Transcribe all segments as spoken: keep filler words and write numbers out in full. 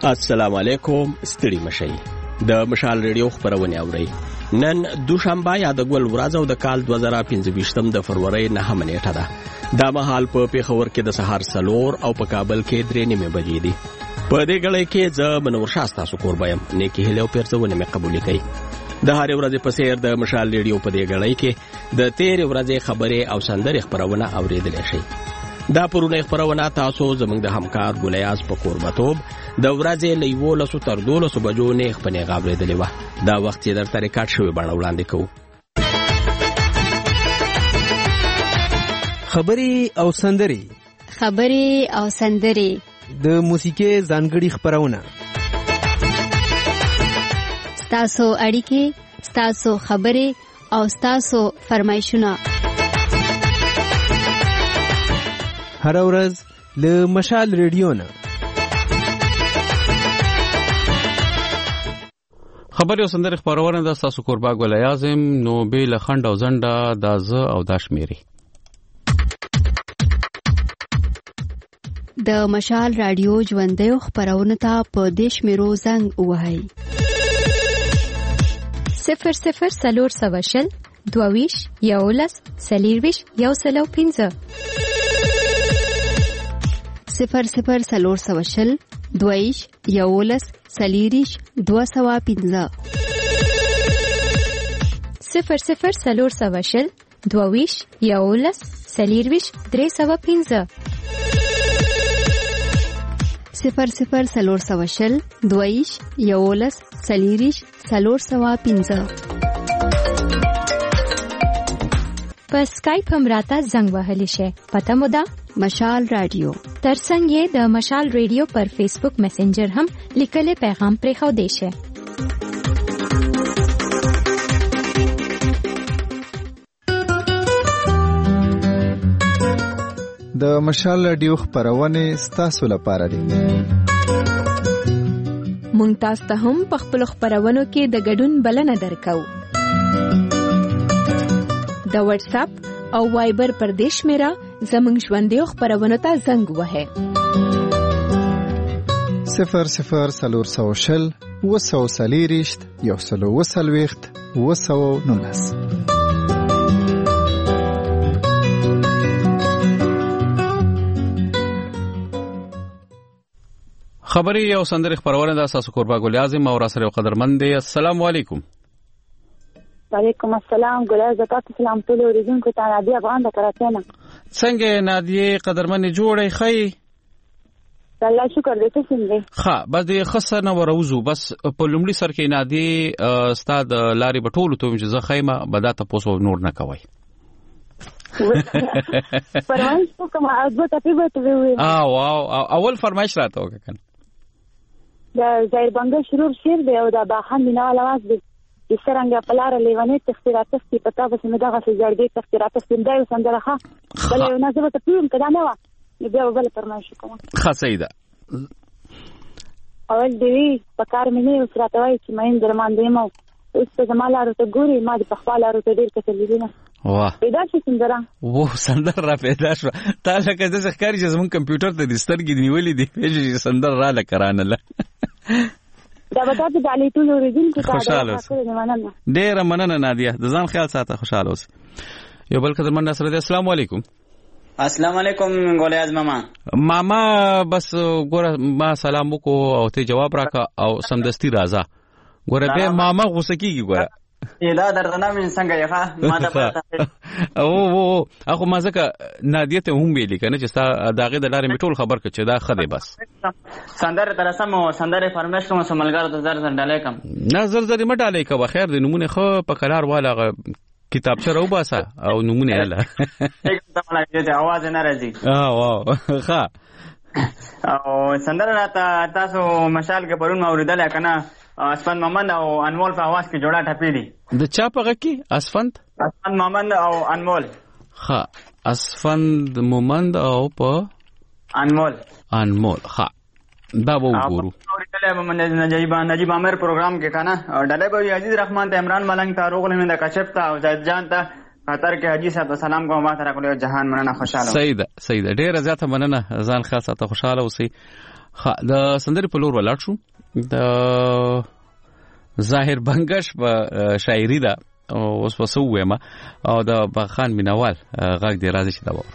السلام علیکم. ستړي مشئ. د مشال ریډیو خبرونه اورئ. نن دوشنبه یا د ګل ورځ او د کال دوه زره پنځه د فروری نهمه نیټه ده. دا مهال په پیښور کې د سهار سلور او په کابل کې درې نیمه بجې دي. په دې غړې کې زه منور شاه تاسو قربایم نیکی هلو پیرځونه مې قبول کړئ. د هر ورځې په سیر د مشال ریډیو په دې غړې کې د تیر ورځې خبرې او سندرې خبرونه اوریدل شي. دا پرونه خبرونه تاسو زموږ د همکار ګولیاز په قربتوب د ورځې لیوو لسو تر دولسو بجو نه خپنې غابرېدلې وه. دا وخت چې در طریقات شوی بڼه وړاندې کوو. خبرې او سندرې خبرې او سندرې د موسیقي ځانګړي خبرونه ستاسو اړیکې ستاسو خبرې او ستاسو فرمایشونه هر ورځ له مشال ریډیو نه. خبري او سندرې خبرونه د تاسو قربا ګولیازم نو به لخند او زنده د ز او د شمیري د مشال رادیو ژوندې خبرونه ته په دیش میرو زنګ وهاي صفر صفر سلور سواشل دوویش یولس سلیرویش یو سلو پینځه صفر صفر سلور سواشل دویش یولس سلیریش دو سوا پینځه صفر صفر سلور سواشل دوویش یولس سلیرویش درې سوا پینځه صفر صفر سلور سواشل دویش یولس سلیریش سلور سوا پینځه. په سکایپ هم راته زنګ وهلی شي. پته مو ده مشال رادیو. ترڅنګ یې د مشال ریډیو پر فیسبوک میسنجر هم لیکل پیغام پرې خو دی شي. د مشال رادیو خبرونه ستاسو لپاره دي. مونږ تاسو ته هم په خپل خبرونو کې د ګډون بلنه درکو. د واتس اپ او وایبر پر دیش میرا زمنګ ژوندې خبرونه ته زنګ وهه صفر صفر سلور سوشل وسو سلیریشت یو سلو وسلويخت وسو نونس. خبري او سندرې خبرونه د تاسو قربا ګولیازم او را سره قدرمن دي. السلام علیکم. وعلیکم السلام. ګلای زکات سلام ټول اوریدونکو ته نادیه افغان د کراچۍ. څنګه نادیه قدرمن جوړې خی؟ الله شکر دې ته څنګه؟ ښه بس دې خسنه وروزو بس په لومړي سر کې نادیه استاد لاري بټول ته چې زه خیمه بداته پوسو نور نه کوي. فرمایش کوم ازبه ته به وي. اه واو اول فرمایش راته وکړه. دا زیر بنگا شروع شیر دی او دا باخان بیناوال آواز دی چې څرنګه په لاره لیونې تختیرات تختی پتا پسې مې دغه سجړګې تختیرات تختی دا یو سندره ښه بل یو نظر ته پیوم کدا نه و بیا بل فرمایش کوم. ښه سیده اول دی په کار مې نه اوس راته وایي چې مې درمان دی مو اوس په زماله راته ګوري ما د په خپل راته ډیر کتلې دي نه. واه پیدا شي سندره وو سندره را پیدا شو. تا لکه د ښکاری چې زمون کمپیوټر ته د سترګې نیولې دی چې سندره را لکرانه له دا به تاسو د علي ټول اوریدونکو ته خوشاله اوسئ. ډیره مننه نادیه د ځان خیال ساته خوشاله اوسئ. یو بل قدرمن سره دی. السلام علیکم. السلام علیکم ګولیاز ماما. ماما بس ګوره ما سلام وکړو او ته جواب راکا او سمدستی راځه. ګوره به ماما غوسه کیږي ګوره. دا درنه من څنګه یخه ما ته او او اخو ما ځکه نادیه ته هم ویلې کنه چې ستا داغه د لارې میټول خبر کړ چې دا خده بس سندره ترسم او سندره فرمایش کوم سملګر ته زر زر ډالې کم نه زر زر ما ډالې کا بخیر د نمونه خو په قرار والا کتابچه راو باسه او نمونه اله एकदम راځي आवाज نه راځي. اه واو ښه او سندره راته تاسو مشال کې پرون اوریدل کنه اسفند محمد او انمول په आवाज کې جوړه ټپې دي. د چا په غږ کې اسفند اسفند محمد او انمول. ښه اسفند محمد او په انمول انمول. ښه دا به وګورو. اوریدل نجیب نجیب امر پروګرام کې کنه ډلې به عزیز رحمان ته عمران ملنګ ته روغ لمن د کشف ته او زید جان ته خاطر کې حاجی صاحب سلام کوم ما ته راکړو جهان مننه خوشاله. سیده سیده ډیره زیاته مننه ځان خاصه ته خوشاله اوسئ. ها د سندري په لور ولاړ شو. د ظاهر بنگش په شاعري ده او اوس وسو وایم او د بخان مینوال غږ دی راځي چې دا و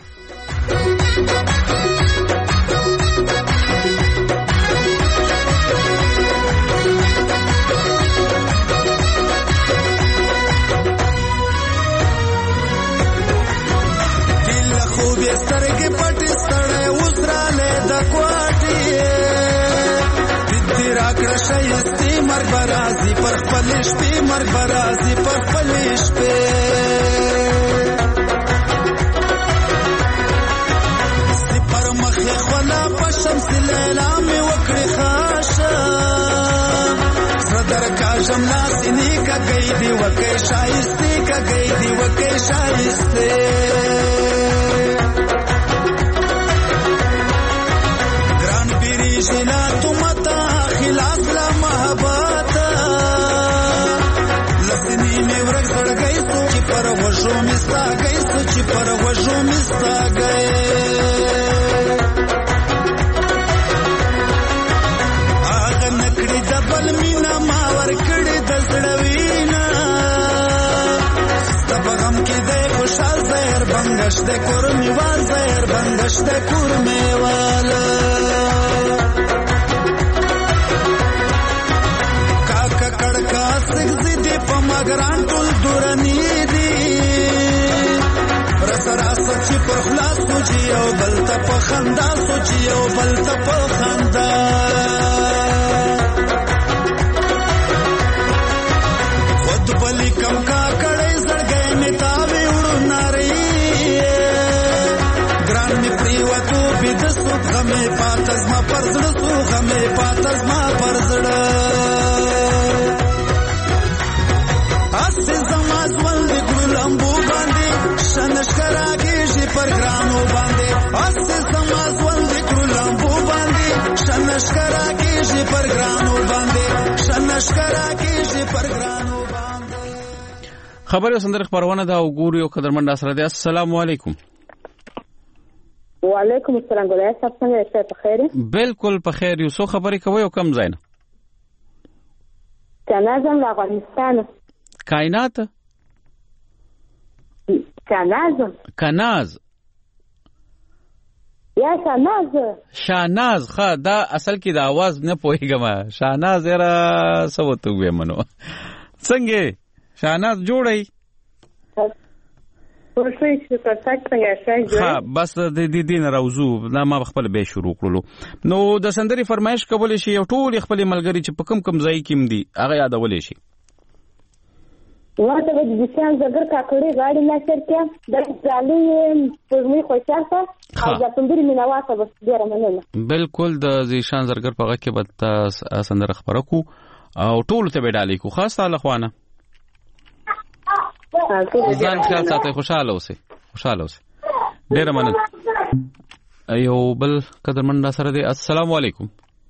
سترګې پټې ستړې وسراله د کوټې دې راکړه شایستې مرګ برازي پر خپل شپې مرګ برازي پر خپل شپې سپر مخې خلا په شمس لیلا مې وکړې خاشه زدر کا جملا سینې کا گئی دی وکې شایستې کا گئی دی وکې شایستې جنا تمتا خلاص لا محبتا لسنی میں ورک سڑ گئی سوچ پر وشو مستا گئی سوچ پر وشو مستا گئی آغا نکڑی دبل مینا ماور کڑی دزڑوینا ستب غم کی دے خوشحال زہر بنگش دے کرمی وال زہر بنگش دے کرمی والا کڑکا سگزی دی پا مگران ٹول دورانی دی رس راس چی پر خلاص سوچی او بلتا پا خندا سوچی او بلتا پا خندا خود بلی کم کا کڑی زڑ گئے متاوی اڑو ناری گران می پریواتو بیدسو غمی پاتز ما پرزڑسو غمی پاتز ما پرزڑ اسه زماز ولې ګلمبو باندې شنشکرا کېږي پر ګرانو باندې اسه زماز ولې ګلمبو باندې شنشکرا کېږي پر ګرانو باندې شنشکرا کېږي پر ګرانو باندې. خبر سندر خبرونه دا وګوري او قدرمن سره دی. السلام علیکم. وعلیکم السلام. ګلای صاحب څنګه یې؟ په خیر؟ بالکل په خیر یو. څو خبرې کوي او کم ځای نه؟ کنازم افغانستان. کائنات کناز کناز یا شاناز شاناز ښه دا اصل کې د आवाज نه پوهیږم. شاناز را سوته وې منو څنګه شاناز جوړی ها بس د دې دین راوزو دا ما خپل به شروع کړلو. نو د سندري فرمایش کول شي یو ټول خپل ملګری چې په کم کم ځای کې مدي هغه یادول شي. واته د دشان زګر کاکړي غاړي نشر کې د ځالي پرمي خوشاله او د سندري میناواته بس ډیره مننه. بالکل د ځشان زګر په غږ کې به سندره خبره کو او ټول ته به ډالې کو خاص تعالی خوانه ځان خیال ساتي. خوشاله اوسه خوشاله اوسه ډیره مننه. ایو بل قدرمن سره دی. السلام علیکم.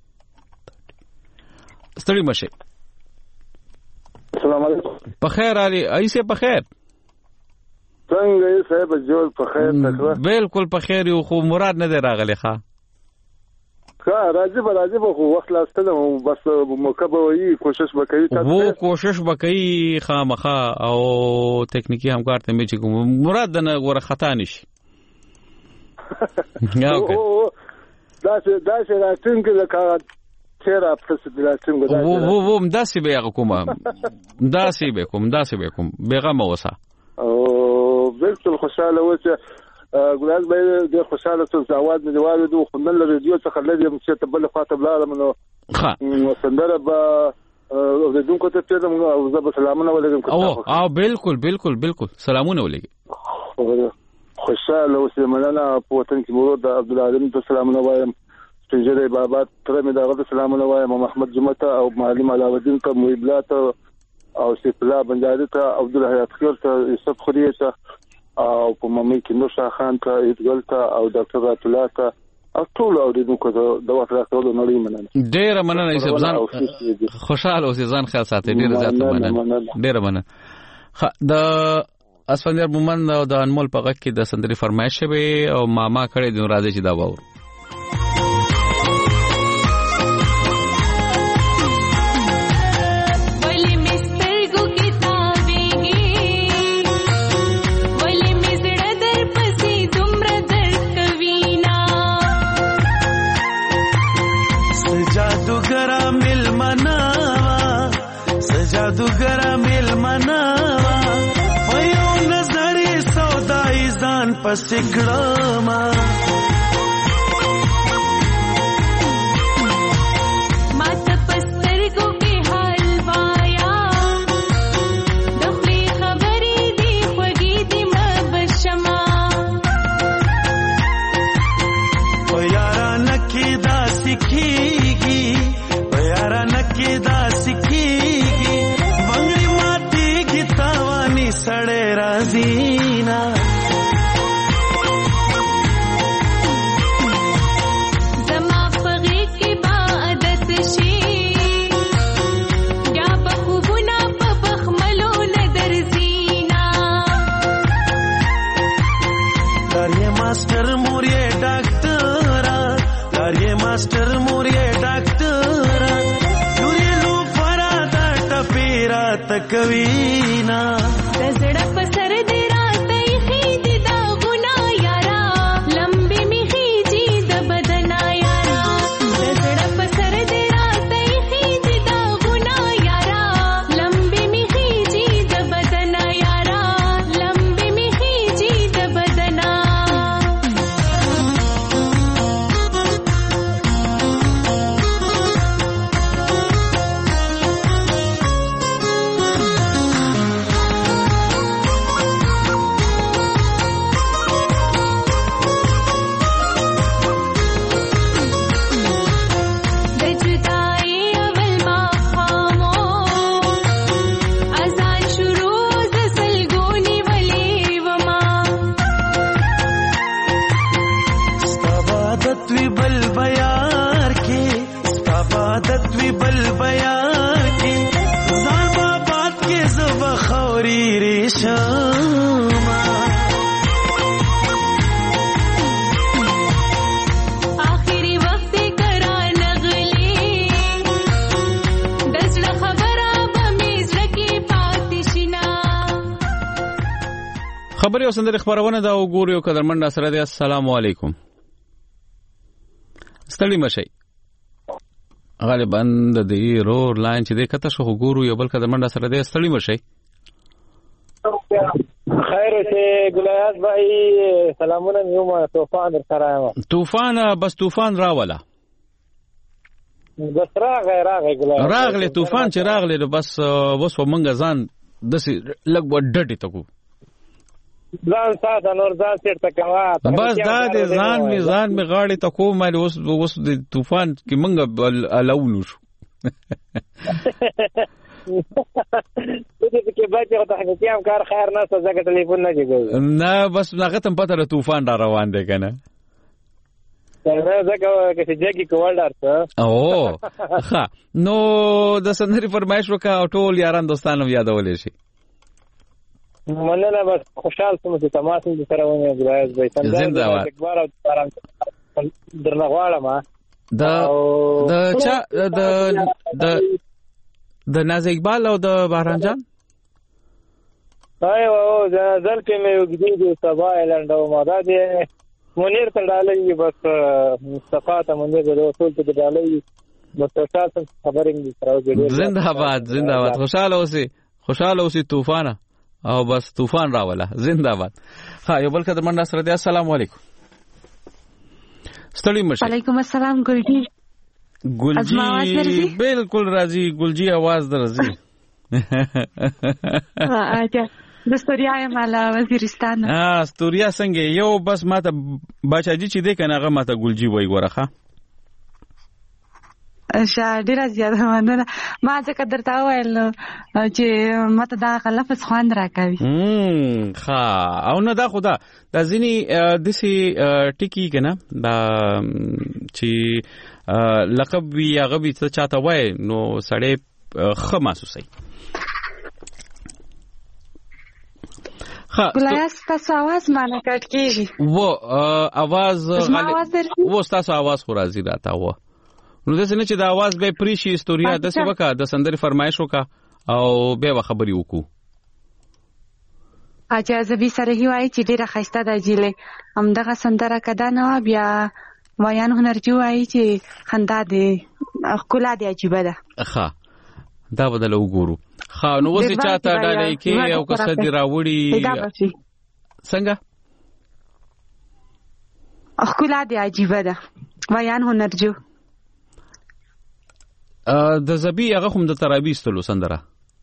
ستړي مشه. السلام علیکم. بخیر علي ایسه بخیر څنګه یې صاحب جوړ بخیر تکړه؟ بالکل بخیر یو. خو مراد نه دی راغلی ښا ښه راځي به راځي به خو وخت لاستنه بس موقع به وي کوشش وکړي تاسو وو کوشش وکړي خامخا او تکنیکی همکار ته مې چې مراد نه غوړه خطا نشي. یا اوکې دا چې دا چې راټینګ لکه چیرې پس دلاتم غواړم وو وو وو مداسي به کوم مداسي به کوم مداسي به کوم بیغه موسا او بالکل خوشاله وځه ګلال به د خوشاله څه زاواد مې دیواله دوه خندل رادیو څخه لږه چې ته بل خاطر بلاره نو ښه سندره به او د دونکو ته ته او زه به سلامونه ولګم. او او بالکل بالکل بالکل سلامونه ولګي. خوشاله اوسه مننه په وطن کې مراد عبد العالم ته سلامونه وایم. سپینجره بابا تر مې دغه سلامونه وایم. محمد جمعه او معلم علاوالدین ته محبلات او سپلا بنجاری ته عبد الحیات خیر ته یوسف خلیه ته او په ممې کې نوشا خان ته ایدګل ته او ډاکټر رات الله ته او ټول اوریدونکو ته د وخت راکولو نړۍ مننه. ډیره مننه ایسه ځان خوشاله اوسې ځان خیال ساتي. ډیره زیاته مننه ډیره مننه. د اسفندر مومن او د انمول په غږ کې د سندري فرمایش شوی او ماما کړي د راځي چې دا وور پسکړه ما کوینا دزړه په سر دې راته خېدي دا غنا یارا لمبي می خېدي د بدن یارا دزړه په سر دې راته خېدي دا غنا یارا لمبي می خېدي د بدن یارا لمبي می خېدي د بدن خبري او سندري خبرونه دا وګورئ او قدرمن سره دي. السلام علیکم. ستړي مشي غالبا د دې رور لاین چې د کته شو وګورو یو بل قدرمن سره دي. ستړي مشي. خیر ته ګلایات بھائی سلامونه یو ما طوفان در سره یم. طوفان بس طوفان راولا بس راغی راغی ګلایات راغله طوفان چې راغله بس وس ومنګ ځان د لګ وډټی تکو ځان ساته نور ځان چیرته کوا بس دا دې ځان می ځان می غاړې ته کوم مې اوس اوس د طوفان کې منګ الاونو شو دې کې باندې ته حقیقت کار خیر نه څه ځکه ټلیفون نه کېږي نه بس هغه تم پته له طوفان را روان دی کنه څنګه ځکه چې جګی کول درته او ښه نو د سندري فرمایش وکا ټول یاران دوستانو یادولې شي مننه بس خوشحال سم چې تماس دې سره ونه غواړم به څنګه زنده‌باد اکبر او درنه غواړم دا د چا د د د ناز اقبال او د بهرام جان هاي او ځل کې مې وګړي د سبا اعلان دا ماده دي منیر ته ډالې بس مصطفی ته منیر د رسول ته ډالې بس تاسو خبرې دې سره وګړي زنده‌باد زنده‌باد خوشاله اوسئ خوشاله اوسئ طوفان او بس طوفان راولا زنده‌باد. ها یو بل قدر من سره دی. السلام علیکم. ستړي مشه. وعلیکم السلام ګلجی. ګلجی بالکل راځي ګلجی आवाज درځي. اچھا د استوریا مالا وزیرستان. ها استوریا څنګه یو بس ماته بچاجي چې دی کنه هغه ماته ګلجی وای ګورخه. شاډیر زیاده مننه ما ځکه درته ویل چې ماته دا لفظ خوند راکوي. هم ښه او نه دا خدا د ځینی دسی ټکی کنه دا چې لقب وی هغه به څه چاته وای نو سړی ښه محسوسي. ها ګلایس تاسو आवाज مانه کټ کیږي و आवाज و تاسو आवाज خو راځي راته و نو داسې نه چې د आवाज به پریشي استوریا داسې وکا د سندري فرمایش وکا او به خبري وکړو. اجازه زبي سره هیوای چې ډیره خسته ده جیله همدغه سندره کدا نه بیا وایان هنرجو وای چې خندا دې خلا دې عجیب ده. ښه دا بدل وګورو. ښه نو وسې چاته ډالې کې او کس دې راوړي څنګه ښکلا دی عجیبه ده. ویان هنرجو د زبی هغه هم د ترابی استلو سندره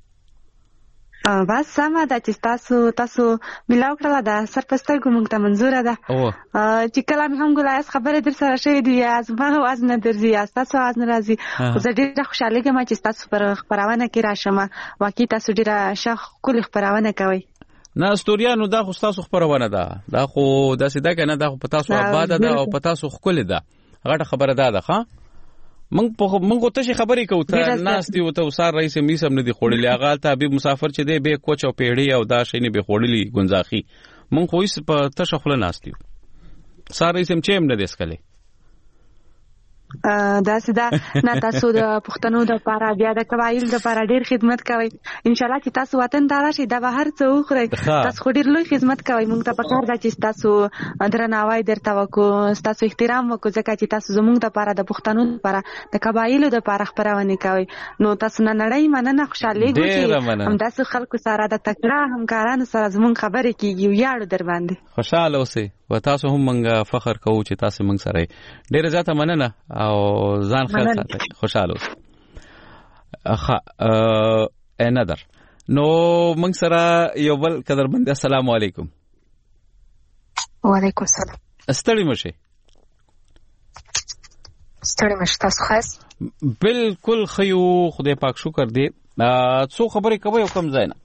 بس سمه ده چې تاسو تاسو ملاو کړله ده سر په سترګو موږ ته منظوره ده چې کله مې هم ګلایس خبرې در سره شوې دي یا زما اواز نه درځي یا ستاسو اواز نه راځي خو زه ډېره خوشحالېږم چې ستاسو پر خپرونه کې راشم. واقعي تاسو ډېره ښه ښکلې خپرونه کوئ. نه استوریانو دا خو ستاسو خپرونه ده دا خو داسې ده که نه دا خو په تاسو آباده ده او په تاسو ښکلې ده غټه خبره دا ده ښه منګ په منګ ته شي خبرې کوو ته ناستي او ته وسار رئیس میسم نه دی خوړلې هغه ته حبیب مسافر چې دی به کوچ او پیړی او دا شي نه به خوړلې گنزاخي منګ خو هیڅ په تشه خله ناستي سار رئیس هم چیم نه دیسکلې دا سدا نه تاسو د پښتنو د لپاره بیا د قبایل د لپاره ډیر خدمت کوي. ان شاء الله چې تاسو وطن ته راشئ دا به هر څه وخورئ. تاسو خو ډیر لوی خدمت کوئ. موږ ته پکار ده چې تاسو درناوی درته وکړو تاسو احترام وکړو ځکه چې تاسو زموږ د لپاره د پښتنو لپاره د قبایلو د لپاره خبرونه کوي. نو تاسو نه نړۍ مننه خوشالېږو چې همداسې خلکو سره د تکړه همکارانو سره زموږ خبرې کیږي. ویاړو در باندې خوشاله اوسئ و تاسو هم موږ فخر کوو چې تاسو موږ سره ډېر زیاته مننه او ځان خیال ساتئ. خوشاله اوسئ. اخا ا نظر نو موږ سره یو بل قدرمند السلام علیکم. وعلیکم السلام. ستړي مشه ستړي مشه تاسو خاص بالکل خيو خدای پاک شکر دې څو خبرې کوي او کم ځای نه.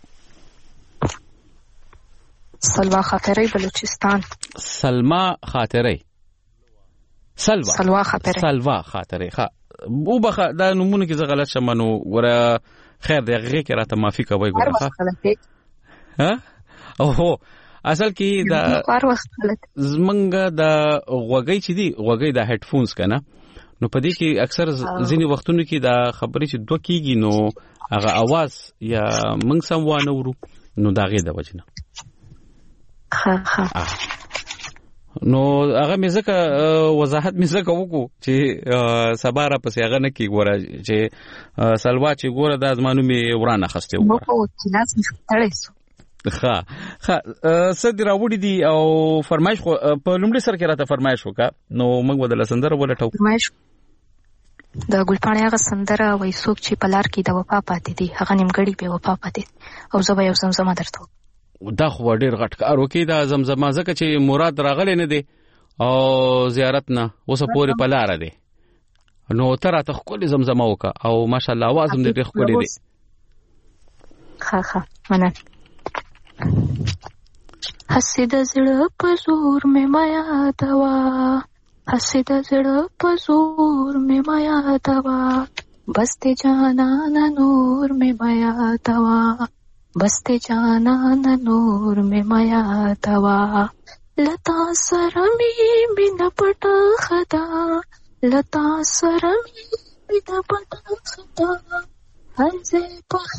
سلوا خاطري بلوچستان. سلما خاطري سلوا سلوا خاطري سلوا خاطري ها او بخ دا نمونه کې زه غلط شمه نو ور خیر دی هغه کې راته معافي کوي ګوره ها اوه اصل کې دا هر وخت غلط زمنګ دا غوګي چې دی غوګي دا هډ فونز کنه نو پدې کې اکثر ځینی وختونو کې دا خبرې چې دوه کیږي نو هغه आवाज یا موږ سم وانه ورو نو دا غي د وجنه ها ها نو هغه مې ځکه وضاحت مې ځکه وکړو چې سباره پسې هغه نه کی ګوره چې سلوا چې ګوره د ازمانو مې ورانه خسته و مو چې لاس مې تړې سو ها ها صد راوړي دي او فرمایش خو په لومړي سر کې راته فرمایش وکا نو موږ ودل سندره ولټو فرمایش د ګلپاڼې هغه سندره وای څوک چې پلار کې د وفا پاتې دي هغه نیمګړی به وفا پاتې او زه به یو زمزمه درته دا خو ډیر غټ کار وکي دا زمزمه ځکه چې مراد راغلی نه دی او زیارت نه اوس پورې په لار دی نو تر ته خپل زمزمه وکا او ماشاءالله आवाज هم دې خپل دی. ها ها منه حسید زړه په زور مې مایا دوا حسید زړه په زور مې مایا دوا بسته جانان نور مې مایا دوا بسته جانان نور میں مایا دوا لتا سرمی بنا پٹا خدا لتا سرمی بنا پٹا خدا ہر زے پخ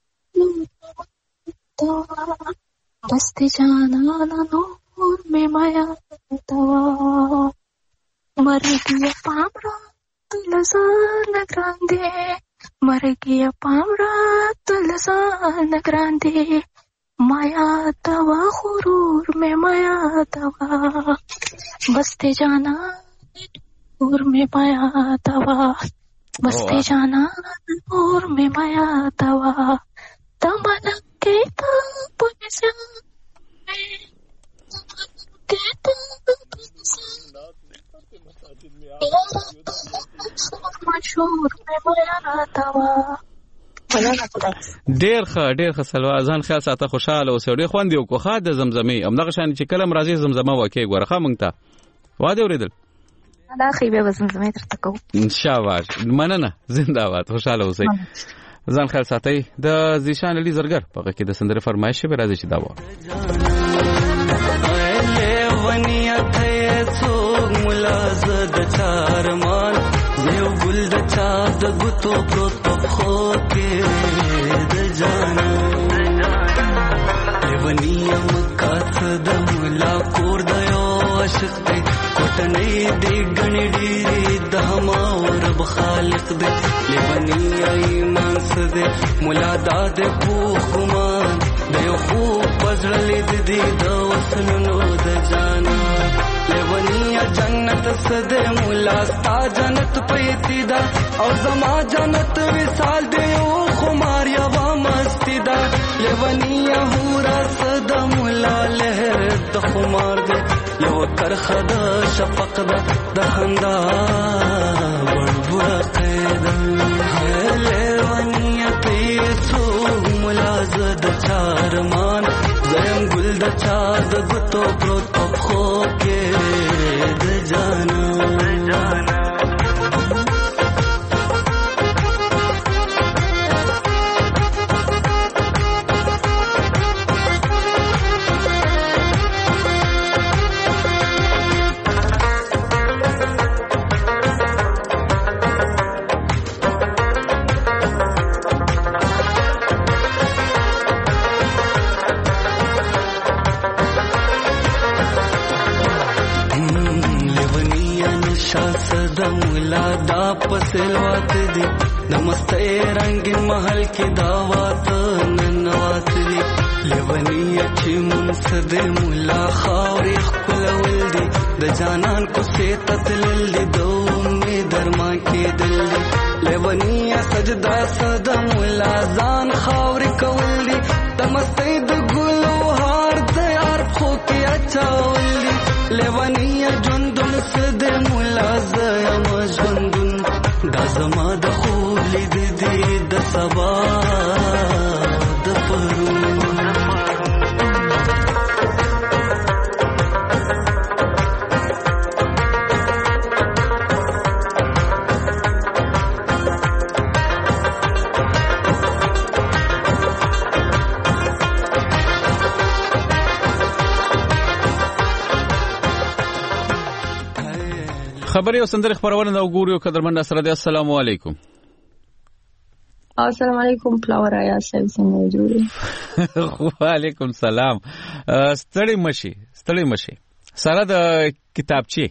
دوا بسته جانان نور میں مایا دوا مر گیا پامرا تلزان گراندے مر گیا پامرا تلزان گراندے مایا دوا غرور میں مایا دوا بستے جانا نور میں مایا دوا بستے جانا نور میں مایا دوا تمنا کے تاب سے ډیر ښه ډیر ښه سلوا ځان خیال ساته خوشاله او سړی خوندې او کوخه د زمزمې همدغه شان چې کلم راځي زمزمه وکي ګورخه مونږ ته واده اوریدل دا خې به زمزمې ترته کو ان شاء الله مننه زنده باد خوشاله اوسئ ځان خیال ساتئ د زیشان علي زرګر په کې د سندره فرمایش به راځي چې دا و ونیا ته څوک ملازد چارمان یو ګل د چا د ګوتو پروت په خو کې د جانا ونیا مکات د ملا کور د یو عاشق دی کوټنې دی غنې دی د هما رب خالق دی ونیا ایمان سده ملا داد په ګمان د یو خو پزړلې د دې د وسنو د جانا لونی جنت سده مولا ستا جنت پیتی دا او زما جنت وصال دی او خمار یا مستی دا لیونیا هورا سده مولا لهر د خمار دی یو کرخه د شفق دا د خندا وړوړه قیدا لیونیا پیسو مولا زد چارمان زم ګل د چا د ګتو پروت په خو کې د جانا پسلوات دی نمستے رنگین محل کی دعوات ننوات دی لیونی اچھی منصد مولا خاوری خپلول دی د جانان کو سیتت للی دو می درما کی دل دی لیونی سجدہ صد مولا زان خاوری کول دی نمستے د گلو هار دیار خو کی اچاول دی لیونی جندن صد مولا زیم جندن دا زما د خوب لید دی د سبا د پرون خبري او سندري خبرونه دا وګوريو قدرمن سره دي. السلام علیکم. السلام علیکم پلاور آیا سب څنګه جوړي؟ وعلیکم سلام. ستړي مشي ستړي مشي سره د کتابچه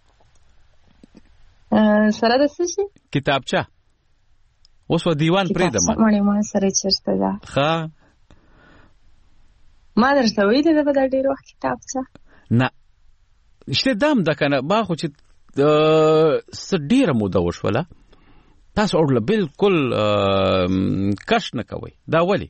سره د څه شي کتابچه اوس و دیوان پرې ده ما مړې ما سره چرته ده ښه ما درته وې ده په ډېر وخت کتابچه نه شته دام د کنه با خو چې ډیره موده وشوله تاسو اورله بالکل کش نه کوي دا ولی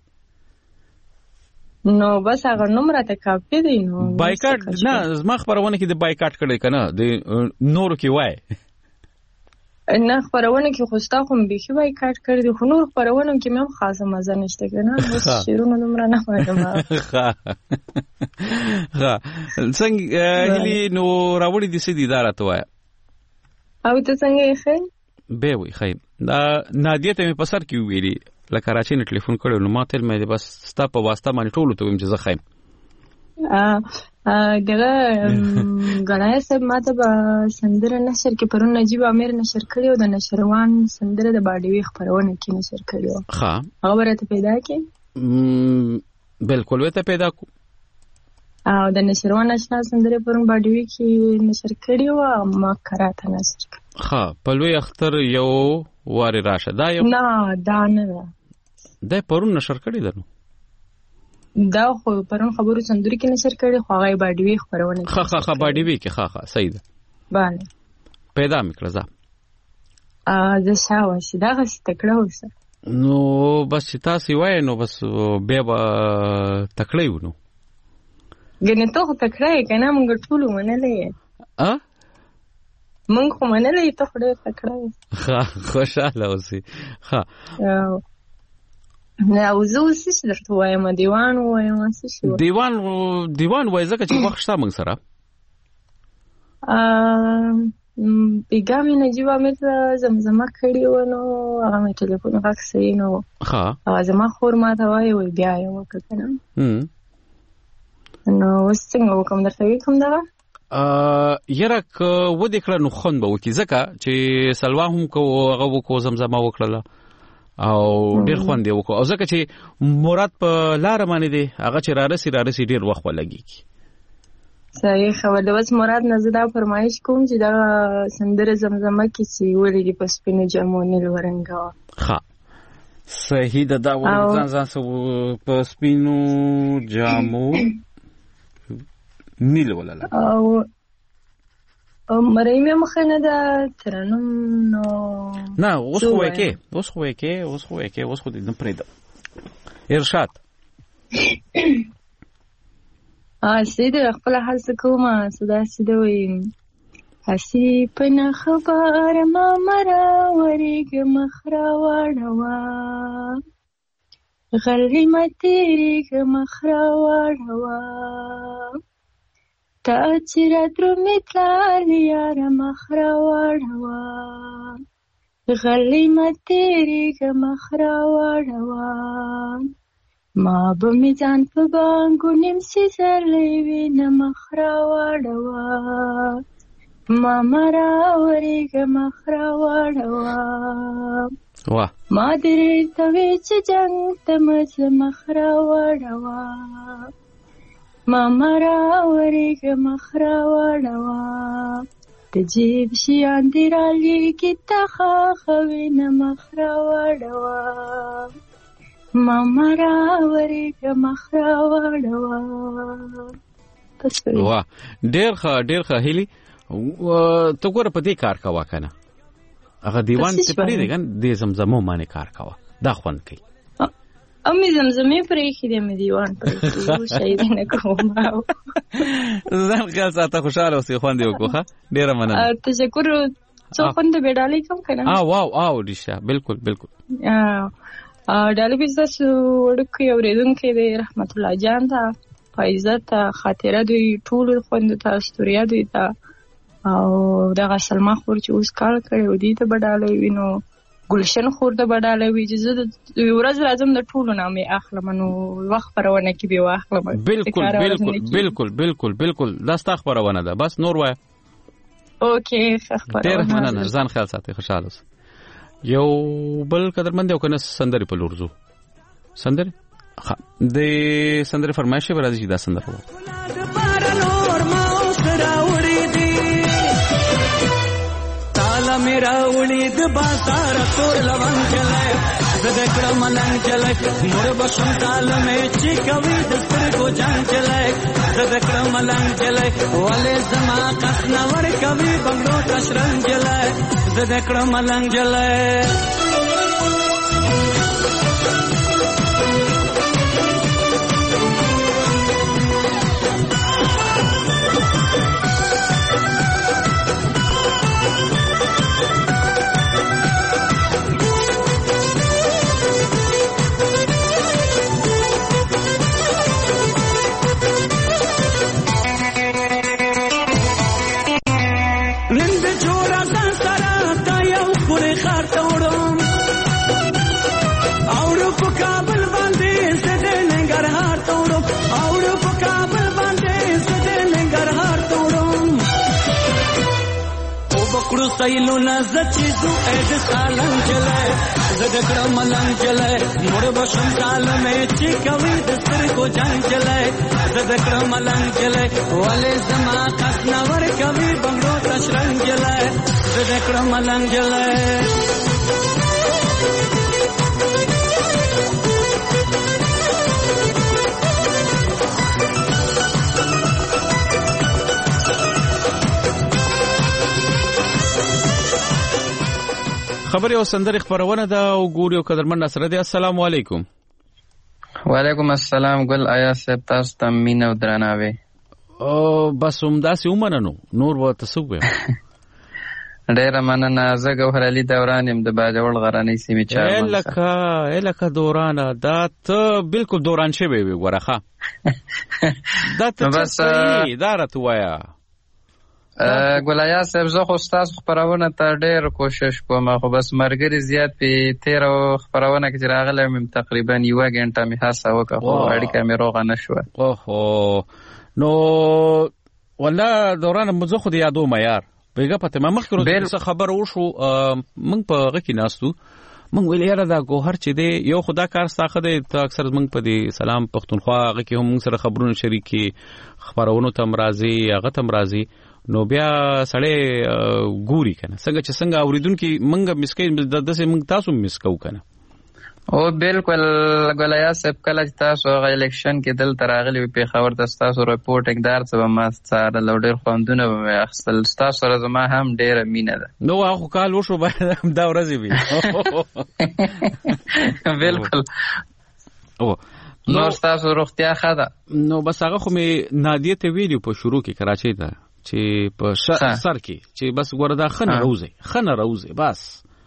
نو بس هغه نوم راته کاپی دی نو بایکاټ نه زما خبرونه کې د بایکاټ کړی کنه د نورو کې وای نه خبرونه کې خوستا خو به بایکاټ کړی دی خو نور خبرونه کې مې هم خاصه مزه نشته کنه بس شیرونه نمبر نه وایم ښه ښه څنګه هلی نو راوړی دي سې دي دارته وای او ته څنګه یې خې به وي خې دا نادیه ته مې په سر کې ویلي ل کراچۍ نه ټلیفون کړو نو ما تل مې بس ستا په واسطه باندې ټولو ته ویم چې زه خیم ا دغه غړای صاحب ماته به سندره نشر کې پرون نجیب امیر نشر کړی او د نشروان سندره د باډوي خبرونه کې نشر کړی ښه هغه ورته پیدا کې بالکل وته پیدا کو او د نشروان آشنا سندره پرون باډوي کې نشر کړی او ما کراته نشر ښه په لوی اختر یو واره راشه دا یو نه دا نه دا پرون نشر کړی درنو دا خو پرون خبرو سندري کې نشر کړي خو هغه باډوي خبرونه ښه ښه ښه باډوي کې ښه ښه صحیح ده bale پیدا میکړه ځه ا زه شاوه چې دا غس تکړه وسه نو بس تاسو وای نو بس به تکړه ونو ګنې ته تکړه کنه موږ ټول منلې ا موږ خو منلې ته خو ډېر تکړه ښه خوشاله اوسې ښه نه او زه اوس څه درته وایم دیوان وایم څه شي دیوان دیوان وای زکه چې وخت شته موږ سره ا پیغام نجیب امیر زمزمه کړی و نو هغه مې ټلیفون راکسې نو ها هغه زما خور ما ته وای وای بیا یو وکړم هم نو څنګه وکم درته کوم دا ا یره ک و دې کړه نو خون به وکی زکه چې سلوا هم کو هغه وکو زمزمه وکړه او ډیر خوند دی وکړه او ځکه چې مراد په لار باندې دی هغه چې را رسي را رسي ډیر وخت ولګي صحیح خبر ده بس مراد نزدا فرمایش کوم چې دا سندره زمزمه کې چې ولې په سپینو جامو نیل ورنګا ها صحیح ده دا ځان ځان په سپینو جامو نیل ولله او مړی مې مخه نه ده ترنم نو نه اوس خو کې اوس خو کې اوس خو کې اوس خو دې نه پرېږده ارشاد سیده خپل هڅه کوم سدا سیده ویم هسې په نه خبره ما مرا ورېږه مخ راواړوه غلې مه تېرېږه مخ راواړوه تا چې رادرومې تللې یاره مخ راواړوه غلې مه تېرېږه مخ راواړوه ما به مې ځان په بانګو نیم سیزرلی وي نه مخ راواړوه ماما راورېږه مخ راواړوه ما درې ته وې چې جنګ ته مه ځه مخ راواړوه ماما راورېږه مخ راواړوه د جیب شیان دې رالېږي ته خاښوې نه مخ راواړوه ماما راورېږه مخ راواړوه واه ډېر ښه ډېر ښه هیلې ته ګوره په دې کار کوه که نه هغه دیوان چې پرېږدې که نه دې زمزمو باندې کار کوه دا خوند کوي او مې زمزمې پرېښي دی مې دیوان پرېښي شی دی نه کوم ځان خیال ساته خوشحاله اوسې خوند یې وکړو ښه ډېره مننه تشکر څو خوند د بېډالۍ کوم که نه واو واو رښتیا بلکل بلکل ډالۍ به ستاسو وړوکی اورېدونکی دی رحمت الله جان ته فایزه ته خاطره دوی ټولو خویندو ته استوریا دوی ته او دغه سلما خور چې اوس کار کړی و دې ته به ډالۍ وي نو ګلشن خور ته به ډالۍ وي چې زه د ورځ راځم د ټولو نامې اخلم نو وخت خپرونه کې به واخلم بلکل بلکل بلکل بلکل بلکل دا ستا خپرونه ده بس نور وایه اوکې ښه خپرونه ډېر مننه ځان خیال ساتئ خوشحاله اوسئ یو بل قدرمند یو کنه سندرې په لور ځو سندرې ښه د سندرې فرمایش به راځي چې دا سندره وه تاله مې راوړي د بازار تور لونګ چلی زه د کړم ملنګ چلی مور به شم تاله مې چې کوي د سترګو جنګ چلی زه د کړم ملنګ چلی ولې زما قص نه ورکوي بنګړو ته شرنګ چلی زه د کړم ملنګ چلی سایلو نازه چیزو اې د سالنګ چلای زه د کړم ملنګ چلای مور بشم سالمې چې کوي د سترګو جنګ چلای زه د کړم ملنګ چلای ولې زما قص نه ور کوي بنګړو تشرنګ چلای زه د کړم ملنګ چلای خبرې او سندرې خبرونه ده او ګوري او قدرمن نصر دی السلام علیکم وعلیکم السلام ګل آیا صاحب تاسو ته مینه او درناوی او بس همداسې ومننو نور به ته څه ووایم ډېره مننه زه ګوهر علي دوران یم د باجوړ غرنۍ سیمې چارمن لکه لکه دورانه دا ته بالکل دوران شوی وي ګوره ښه دا ته څه دا راته ووایه ګولایا صاحب زه خو ستاسو خپرونه ته ډېر کوشش کوم خو بس ملګري زیات په تېره خپرونه کې چې راغلی یم تقریبا یوه ګنټه مې هڅه وکړه خو اړیکه مې روغه نه شوه اوهو نو والله دورانه زه خو د یادوم یار بیګه پته ما مخکې روز څه خبر وشو موږ په هغه کې ناستو موږ ویل یاره دا ګوهر چې دی یو خدا کار ساخه دی ته اکثر موږ په دې سلام پښتونخوا هغه کې هم موږ سره خبرونه شریکي خبرونو ته هم راځي هغه ته هم راځي نو بیا سړی ګوري کنه څنګه چې څنګه اوریدونکو منګه مسکې داسې موږ تاسو مسکو کنه او بالکل ګولیا صاحب کله چې تاسو هغه الیکشن کې دلته راغلي وي پېښور ته ستاسو رپورټ اقدار څه به ما څارل او ډېر خوندونه به مې اخیستل. ستاسو سره زما هم ډېره مینه ده. نو هغه کال وشو باید دا ورځې وي. بالکل. نور ستاسو روغتیا ښه ده؟ نو بس هغه خو مې نادیه ته ویلي په شروع کې کراچۍ ته چې په سر کې چې بس ګوره دا ښه نه راوځي ښه نه راوځي بس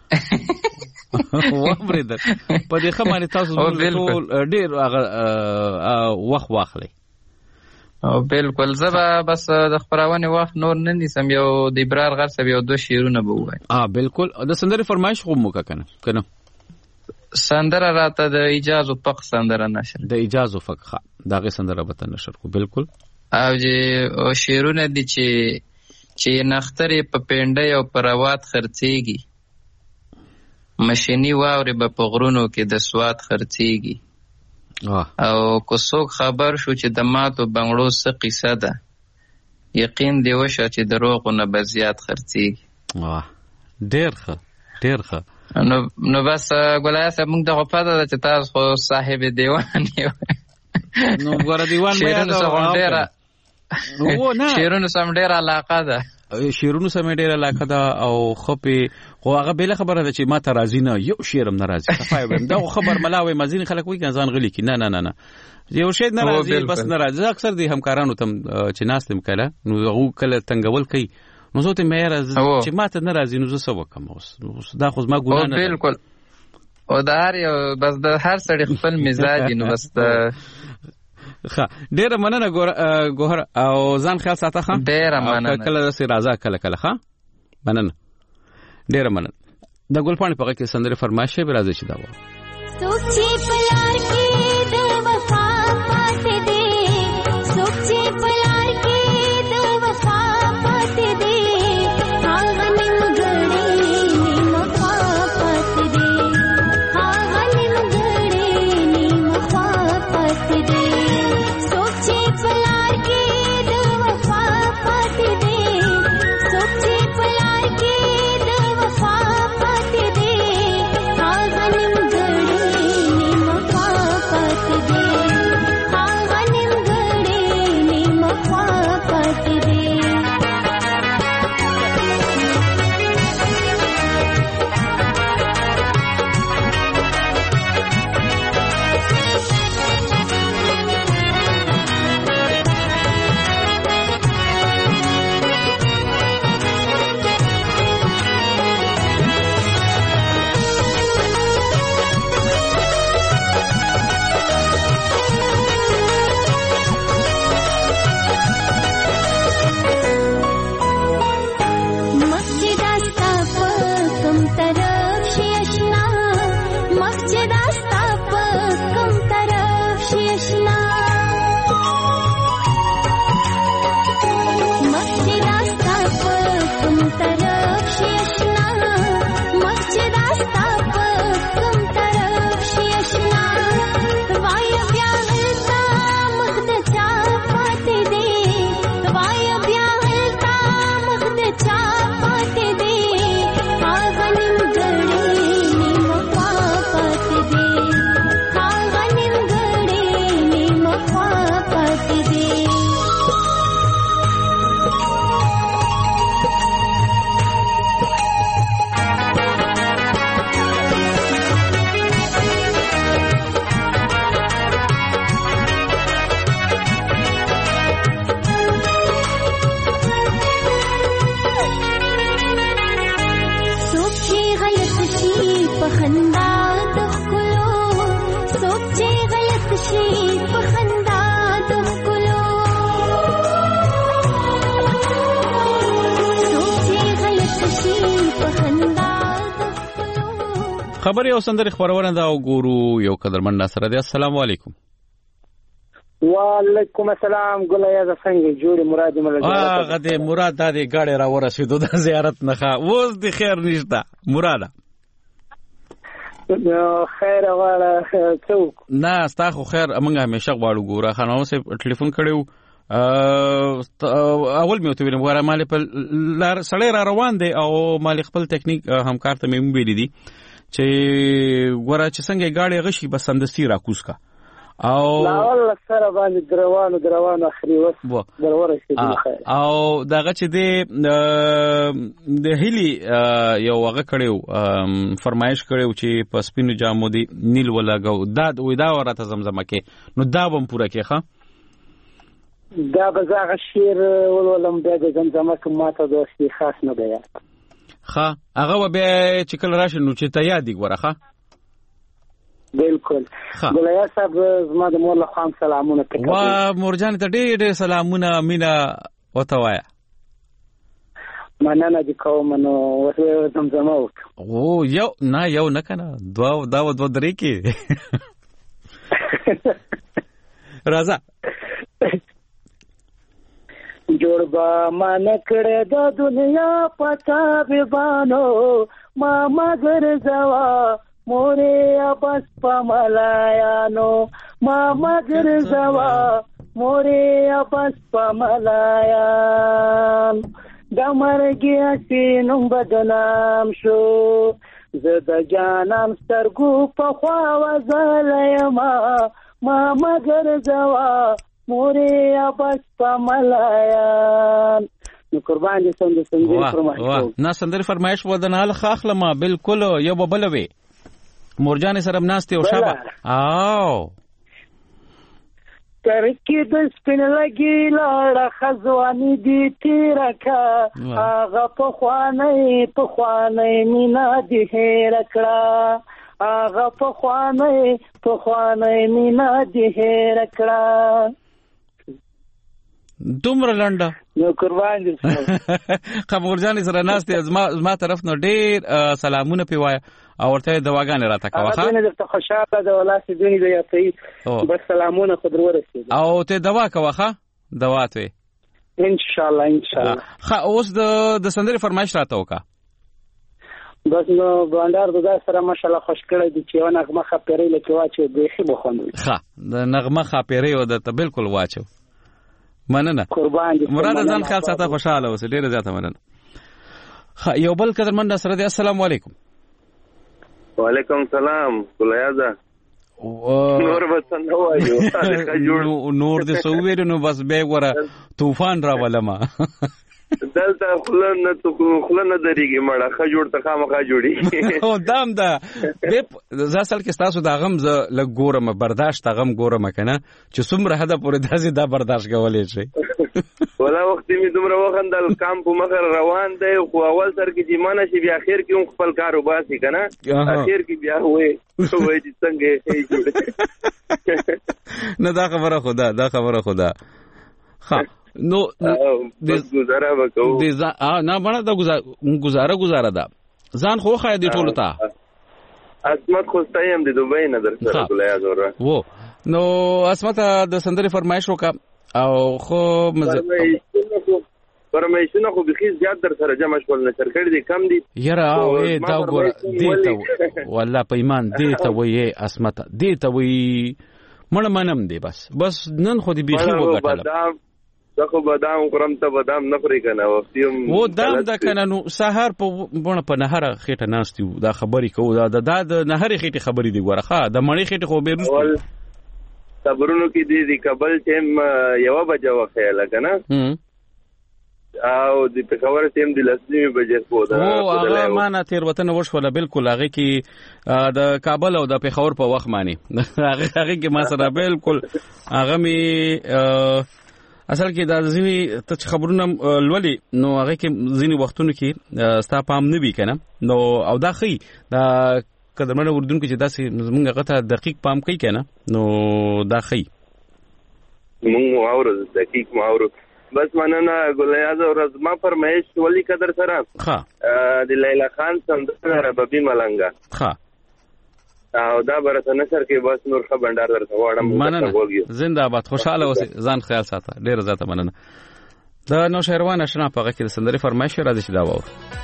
وامریدل په دې ښه باندې تاسو ټول ډېر هغه وخت واخلئ. او بالکل زه به بس د خپرونې وخت نور نه نیسم، یو د ابرار غر صاحب یو دوه شعرونه به ووایم. اه بالکل. د سندرې فرمایش خو مو که نه که نه سندره راته د ایجاز و فق سندره نشر د ایجاز و فق ښه د هغې سندره به ته نشر کړو. بالکل. او چې شعرونه دي چې چې نخترې په پینډۍ او په روات خرڅېږي، مشینی واورې به په غرونو کې د سوات خرڅېږي، او که څوک خبر شو چې د ماتو بنګړو څه قصه ده، یقین دې وشه چې د روغو نه به زیات خرڅېږي. ډېر ښه ډېر ښه. نو نو بس ګولیا صاحب موږ ته خو پته ده چې تاسو خو صاحب دیوان یو. نو ګوره دیوان مې یاده شعرونو سم ډېره علاقه ده شعرونو سم ډېره علاقه ده او ښه پې خو هغه بېله خبره ده چې ما ته راځي نه یو شعر هم نه راځي. صفا یې وایم دا خو خبر ملا وایي ځینې خلک وایي که ځان غلي کړي. نه نه نه نه یو شی نه راځي بس نه راځي. زه اکثر د همکارانو ته چې ناست یم کله نو هغو کله تنګول کوي نو زه ته مې یاره چې ما ته نه راځي نو زه څه وکړم اوس دا خو زما ګناه نه ده. بالکل. او د هر یو بس د هر سړي خپل مزاج نو بس د ښه ډېره مننه ګوهر او ځان خیال ساته. ښه ډېره مننه. کله داسې راځه کله کله. ښه مننه ډېره مننه. د ګلپاڼې په غږ کې سندرې فرمایش شوې راځي چې دا وایو. خبرې او سندرې خبرونه دا وګورو. یو قدرمن ناصر دی. السلام علیکم. وعلیکم السلام. ګولیا ز څنګه جوړ مراد مل هغه دې مراد د ګاډي را ورسېدو د زیارت نه ښه اوس د خیر نشته مراد خیر واړه څوک نه ستا خو خیر موږ همیشه غواړو. ګوره خانو سه ټلیفون کړو اول مې وته ویلم ګوره مال په سړی را روان دی او مال خپل ټیکنیک همکار ته مې ویل دي چې ګوره چې څنګه گاډي غشي بس سمدستي راکوس کا او لاول سره باندې دروانو دروانو اخري وس دروره شي او دغه چې د د هلي یو هغه کړو فرمایش کړو چې په سپینو جامو دی نیل ولګو دا وې دا ورته زمزمه کې نو دا بم پوره کې ښه دا بزاغه شیر ولولم بیا د زمزمه کې ماته دوستي خاص نه دی ښه هغه به چې کله راشي نو چې ته یادې ګوره ښه بالکل ګلیا صاحب زما د مور له خام سلامونه کوي وا مورجان ته ډېر ډېر سلامونه مینا وته وایا مننه دي کوم نو ورته زمزمه وک او یو نه یو نه کنه دوا دا و دوا درې کې راځه جوړ با مان کړه د دنیا پتا به بانو ما مگر زوا مورے بس پملایانو ما مگر زوا مورے بس پملایان دمرګي سينم بدنام شو زد جانم سترګو په خوا وزلایما ما مگر زوا مورے بس پملایان نو قربان دي څنګه څنګه فرمایش نه سندر فرمایش ودنال خاخله ما بالکل یو بلوي مورجان سره ناشته او شابه او ترکی د سپین لګی لاړه خزوانی دی تیرکا هغه په خوانې په خوانې مینا دی هرکړه هغه په خوانې په خوانې مینا دی هرکړه دومره لنډه نو قربان دي خبرجان سره ناشته زما زما طرف نو ډېر سلامونه پیوای او ورته دواګانې راته کوه ښه نه درته خوشاله ده ولاسې دونی د یاتي بس سلامونه خبر ورسېږي او ته دوا کوه ښه دوا ته ان شاء الله ان شاء الله ښه اوس د د سندرې فرمایش راته وکړه بس نو باندار د سره ماشاءالله خوش کړی دي چې یو نغمه خاپېرې لکه واچو بیخي بخوندوي ښه د نغمه خاپېرې او د ته بالکل واچو مننه قربان دي مراد ځان خیال ساته خوشاله اوسه ډېر زیاته مننه ښه یو بل قدرمن سره دی السلام علیکم وعلیکم سلام ګلایزه نور وطن نو وایو نور دې سو ویل نو بس به وره طوفان را ولما دلته خلن ته خلن درېږي مړه خ جوړ ته خامخا جوړي او دام دا به ځاسل کې تاسو دا غم ز لګورم برداشت غم ګورم کنه چې څومره حدا پورې داسې دا برداشت کولای شي ولا وخت می دومره وخندل کام په مخر روان دی خو اول سر کې جمانه شي بیا اخر کې خپل کار وباسي کنه اخر کې بیا وې وې چې څنګه هي جوړ نه دا خبره خدا دا خبره خدا ها نو د گزاره وکاو د نه باندې دا گزاره گزاره ده ځان خو خای دی ټولو ته اسمت خوستایم د دوبۍ نه در سره ګلیا زوره وو نو اسمت د سندرې فرمایش وکا او خو مزه فرمایشونه خو بخیز زیات در سره جمع شول نه کړی دي کم دي یاره او دا ګور دی ته والله په ایمان دی ته وې اسمت دی ته وې مړ منم دی بس بس نن خو دی بخي وګټل زخه بادام قرم ته بادام نه پرې کنه وختیم و دام د کنه نو سحر په بونه په نهر خېټه ناستیو دا خبرې کوو دا د نهر خېټه خبرې دی ورخه د مړی خېټه خو به روز صبرونو کې دی د کابل ټیم یو بجو خیال کنه او د پېښور ټیم د لسنی بجې کو دا او هغه معنا تیر وطن وشوله بالکل هغه کې د کابل او د پېښور په وخت معنی هغه هغه کې ما سره بالکل هغه می اصل کې دا ځینی ته خبرونه لولي نو هغه کې ځینی وختونو کې ستا پام نه وی کنه نو او دا خي دا قدرمنه اردن کې چې داسې موږ غته دقیق پام کوي کنه نو دا خي موږ اورو دقیق مو اورو بس مننه ګلیاز او رزما فرمایش ولی قدر سره ها د لیلا خان سندره ربابي ملنګا ها او دا برته نشر کې بس نور خ بندر درته واړم مننه زنده باد خوشاله اوسې ځان خیال ساته ډیر زیاته مننه دا نو شهروان آشنا پغه کې سندره فرمایش راځي چې دا وو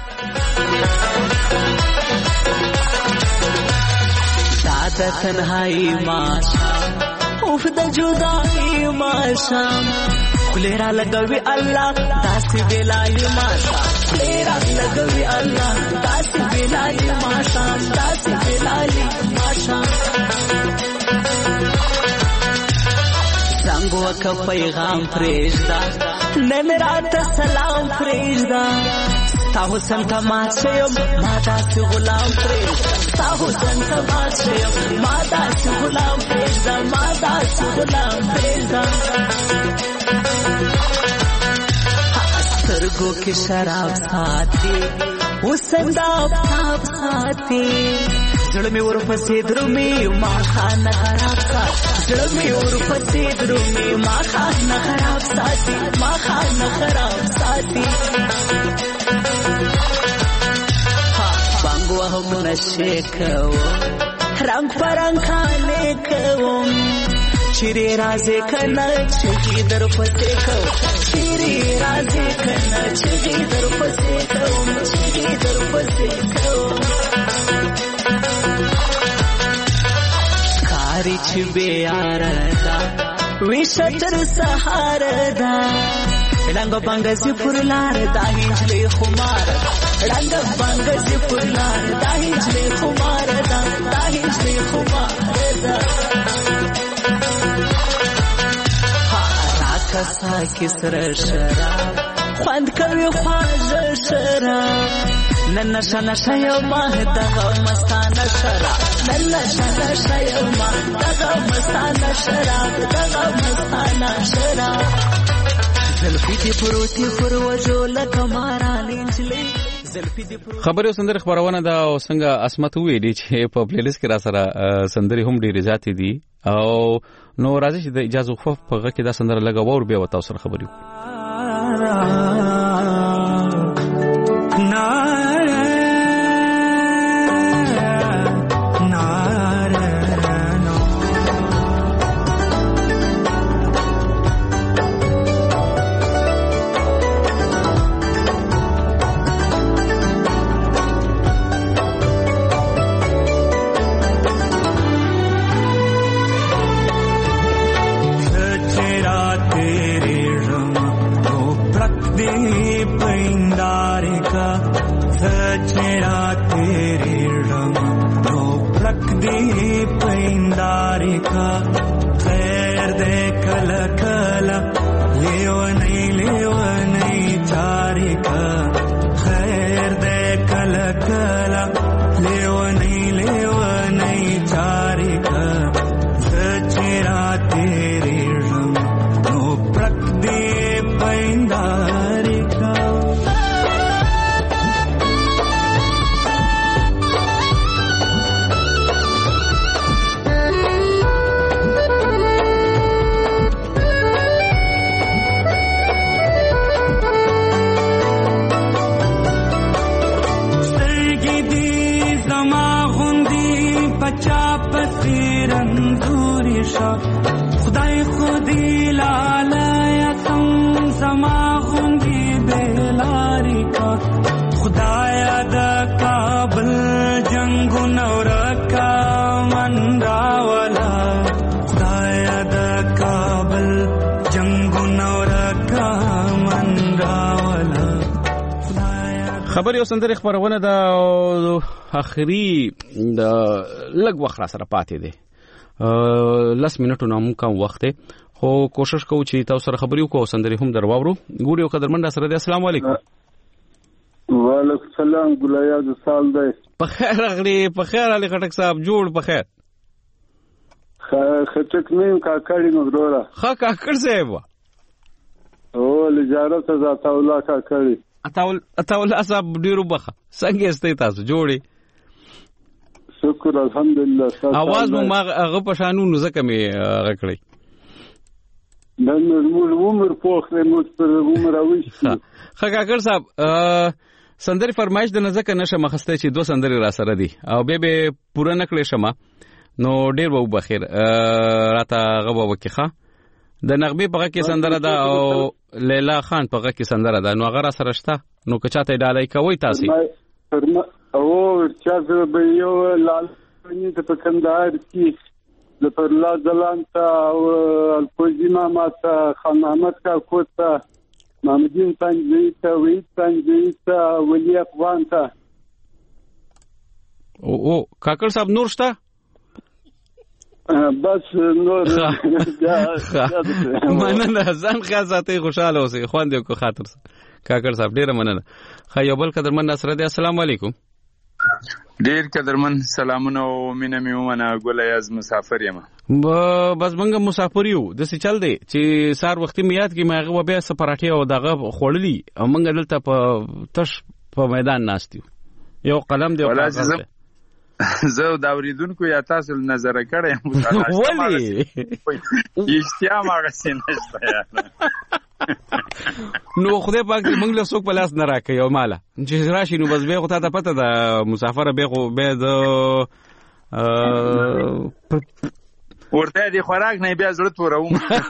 دا تنهایی ما اوف د جدائی ما شام خلیرا لګوي الله داسې بلای ماشا خلیرا لګوي الله داسې بلای ماشا داسې بلای ماشا زنګ وک پیغام پرېږدا نن رات سلام پرېږدا تا حسن ته مات شم ما داسې غلام پرېږدا تا حسن ته مات شم ما داسې غلام پرېږدا ما داسې غلام پرېږدا سترګو کې شراب ساتي حسن دا آفتاب ساتي زړه مې ورپسې درومي ما خانه خراب ساتي زړه مې ورپسې درومي ما خانه خراب ساتي ما خانه خراب ساتي بانګ وهم نشې کوم رنګ پرنګ خانې کوم چیرې رازې کنه چیرې در پسې کوم چیرې رازې کنه چیرې در پسې کوم چیرې در پسې کوم کاری چې بیار دا ویشه تر سهار دا رنګ بنګ سي پر لار دا هیڅ خمار رنګ بنګ سي پر لار دا هیڅ خمار دا دا هیڅ خمار دا کسا کی سر شراب خوند کوي خواږه شراب نن نشه نشه یو ما دغه مستانه شراب نن نشه نشه یو ما دغه مستانه شراب دغه مستانه شراب زلفی دی پروتی پر وجو لکه مارانې نجلۍ خبري سندري خبرونه دا او څنګه اسمت ویلي چې په پلیلیست کې را سره سندري هم ډېرې زیاتې دي او نو راځي چې د اجازه خفف په غږ کې دا سندره لګاو او بیا وتاو سره خبري خیر دے کل کلا لیونی لیونی چاری کا خیر دے کل کلا لیونی لیونی چاری کا سچرا تیری رنگ نو پرک دے پینداری کا خدای خودی لالا تم زما غوندی بلاری کا خدایا د کابل جنگو نورکا من راولا خدایا د کابل جنگو نورکا من راولا خبري او سندري خبرونه دا اخري د لګ وخت سره پاتې دي لس منټو نامو کم وخت خو کوشش کوو چې تاسو سره خبرې وکړو سندري هم درواورو ګوري او قدرمن سره دی السلام علیکم وعلیکم السلام ګلیا د سال دی په خیر غړي په خیر علي خټک صاحب جوړ په خیر خټک نیم کاکړی مغرورا ها کاکړ صاحب او لجارت ذات الله کاکړی اتاول اتاول صاحب ډیرو بخه څنګه استې تاسو جوړي شکر الحمدلله اواز مو ما هغه پښانو زکه می غکړی نن موږ عمر پوښتنه مو پر عمر اوښتي خا کاکړ صاحب سندري فرمایش د نزدک نشه مخسته چې دوه سندري را سره دي او به به پوره نکړې شمه نو ډیر وو بخیر راته غو وکخه د نغمه په کې سندره ده او لیلا خان په کې سندره ده نو هغه را سره شته نو که چاته ډالای کوي تاسو او چا به یو لال پنی ته په کندهار کې ظفر الله ځلان ته او الکوزي ماما ته خان محمد کاکو ته محمدین پنځوي ته وحید پنځوي ته ولی افغان ته. او او کاکړ صاحب نور شته؟ بس نور مننه. ځان خیال ساتئ، خوشاله اوسئ، خوند یې وکړو خاطر کاکړ صاحب. ډېره مننه. ښه یو بل قدرمن ناصر دی. السلام علیکم. ډیر قدرمن سلامونه او مینه مې ومنه. ګل ایاز مسافر یم. بس موږ مسافر یو. داسې چل دی چې سهار وختي مې یاد کړي، ما هغه بیا څه پراټې او دغه خوړلي او موږ دلته په تش په میدان ناست یو. یو قلم دی او کاغذ دی. زه د اوریدونکو یا تاسو نظر کړی یم ولې اشتیا ماغسې نشته نو خدای پاک دې موږ له څوک په لاس نه راکړي او ماله چې راشي نو بس بیا خو تا ته پته ده مسافره بیا خو بیا د ورته دې خوراک نه بیا زړه توروم